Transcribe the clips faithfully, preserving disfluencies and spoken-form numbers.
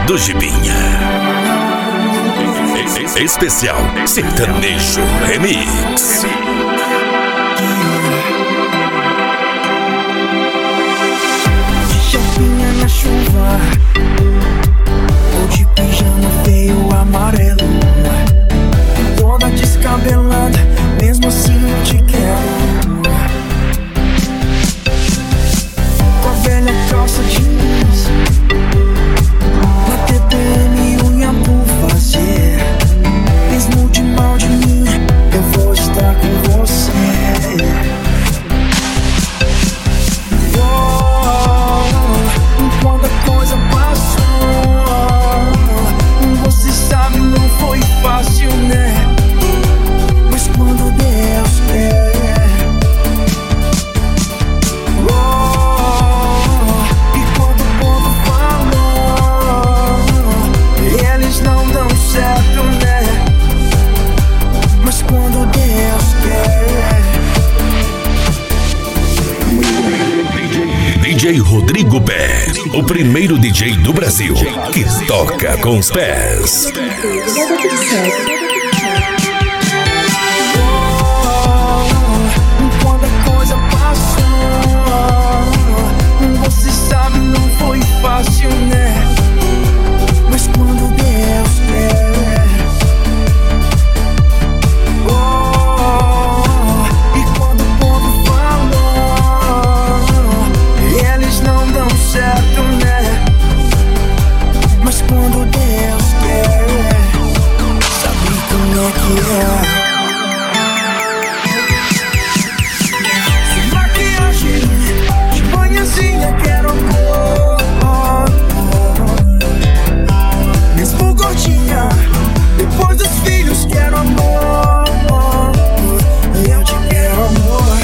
do Gibinha. Especial Sertanejo Remix. De chapinha na chuva, ou de pijama feio amarelo, toda descabelada, mesmo assim eu te quero. Com a velha calça jeans, na T P M unha por fazer, mesmo de mal de mim, eu vou estar com você. Oh, quando a coisa passou, você sabe, não foi fácil, né? Mas quando Deus quer, oh, e quando o povo falou, eles não dão certo, né? Mas quando Deus quer. D J Rodrigo Pé, o primeiro D J do Brasil que toca com os pés. Quando a coisa passou, você sabe, não foi fácil, né? Mas quando Deus quer, oh, e quando o povo falou, eles não dão certo, né? Mas quando Deus quer, sabe como é que é? Maquiagem de manhãzinha, quero amor. Mesmo gordinha, depois dos filhos, quero amor. Eu te quero, amor,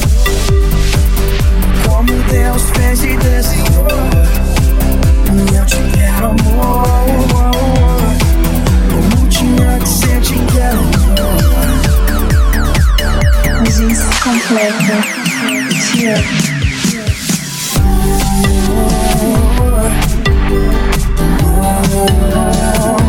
como Deus fez e desenhou. Eu te quero, amor, como tinha que ser, te quero, amor. Musícia completa. Te amo. Oh, oh, oh, oh.